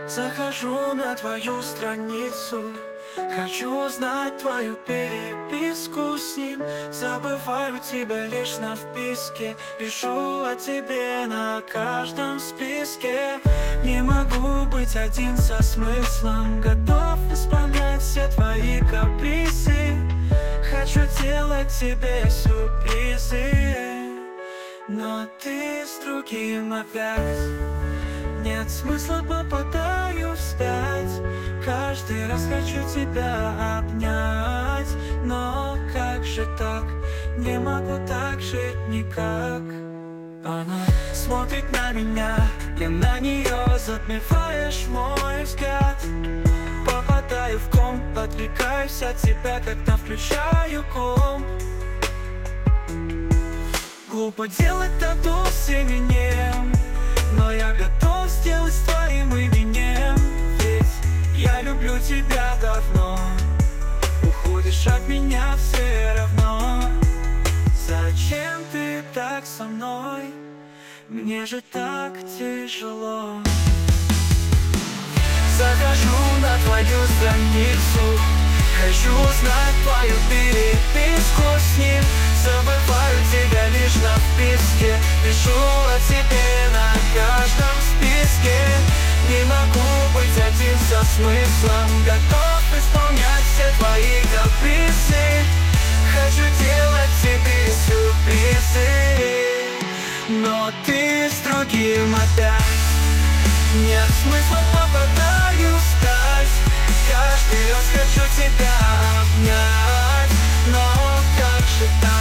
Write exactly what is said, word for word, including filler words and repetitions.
Захожу на твою страницу, хочу узнать твою переписку с ним. Забываю тебя лишь на вписке, пишу о тебе на каждом списке. Не могу быть один со смыслом, готов исполнять все твои капризы. Хочу делать тебе сюрпризы, но ты с другим опять. Нет смысла, попадаю вспять. Каждый раз хочу тебя обнять, но как же так? Не могу так жить никак. Она смотрит на меня, я на нее, затмеваешь мой взгляд. Попадаю в комп, отвлекаюсь от тебя, когда включаю комп. Глупо делать тату с именем, но я готов сделать с твоим именем. Ведь я люблю тебя давно, уходишь от меня все равно. Зачем ты так со мной? Мне же так тяжело. Захожу на твою страницу, хочу узнать твою переписку с ним. Забываю тебя лишь на вписке, пишу о тебе на каждом списке. Не могу быть один со смыслом, готов исполнять все твои капризы. Хочу делать тебе сюрпризы, но ты с другим опять. Нет смысла, попадаю встать. Каждый раз хочу тебя обнять, но как же так?